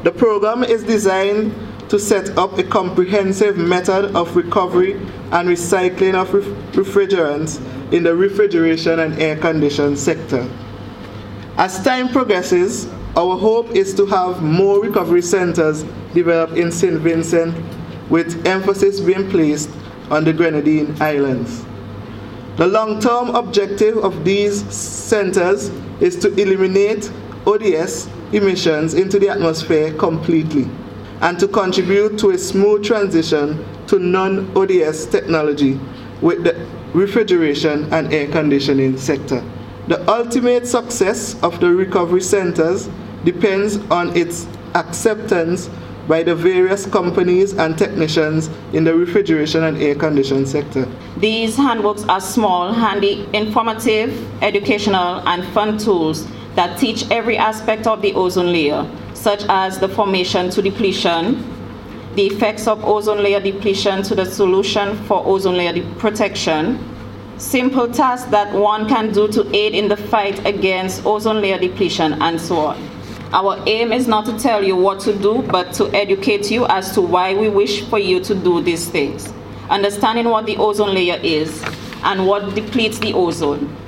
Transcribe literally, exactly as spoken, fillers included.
The program is designed to set up a comprehensive method of recovery and recycling of ref- refrigerants in the refrigeration and air conditioning sector. As time progresses, our hope is to have more recovery centers developed in Saint Vincent, with emphasis being placed on the Grenadine Islands. The long-term objective of these centers is to eliminate O D S emissions into the atmosphere completely and to contribute to a smooth transition to non-O D S technology with the refrigeration and air conditioning sector. The ultimate success of the recovery centers depends on its acceptance by the various companies and technicians in the refrigeration and air conditioning sector. These handbooks are small, handy, informative, educational, and fun tools that teach every aspect of the ozone layer, such as the formation to depletion, the effects of ozone layer depletion to the solution for ozone layer protection, simple tasks that one can do to aid in the fight against ozone layer depletion, and so on. Our aim is not to tell you what to do, but to educate you as to why we wish for you to do these things. Understanding what the ozone layer is and what depletes the ozone.